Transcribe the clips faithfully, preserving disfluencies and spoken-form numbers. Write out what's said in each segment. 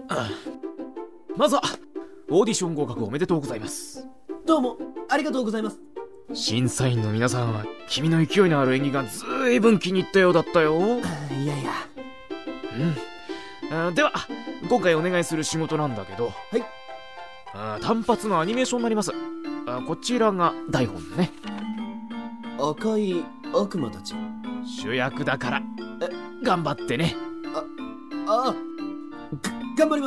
まずはオーディション合格おめでとうございます。 どうもありがとうございます。 審査員の皆さんは君の勢いのある演技がずいぶん気に入ったようだったよ。 いやいや、 うん、では今回お願いする仕事なんだけど、 はい、 あ単発のアニメーションになります。あこちらが台本ね。 赤い悪魔たち主役だから頑張ってね。 ああ頑張ります。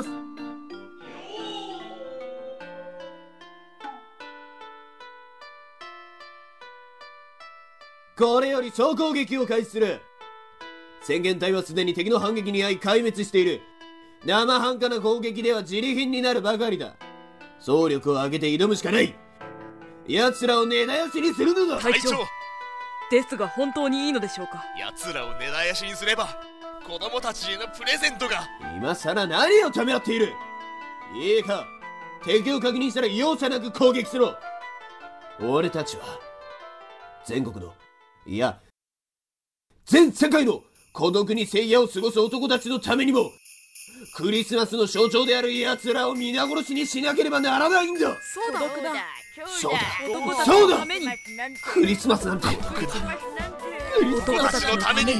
これより総攻撃を開始する。宣言隊はすでに敵の反撃に遭い壊滅している。生半可な攻撃では自利品になるばかりだ。総力を挙げて挑むしかない。奴らを根絶やしにするのだ。 隊長ですが本当にいいのでしょうか。 奴らを根絶やしにすれば子供たちへのプレゼントが。 今さら何をためらっている。いいか、敵を確認したら容赦なく攻撃しろ。俺たちは全国の、いや全世界の孤独に聖夜を過ごす男たちのためにもクリスマスの象徴である奴らを皆殺しにしなければならないんだ。 そうだそうだ男たちそうだのためにクリスマスなんて男たちのために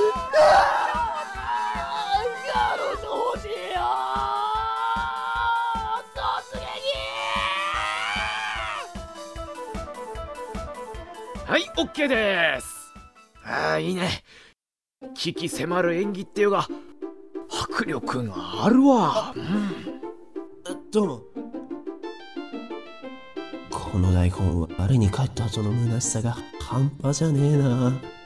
はい、オッケーです。ああ、いいね。危機迫る演技っていうが迫力があるわ。うん、 どうも。この台本は我に返った後の虚しさが半端じゃねえな。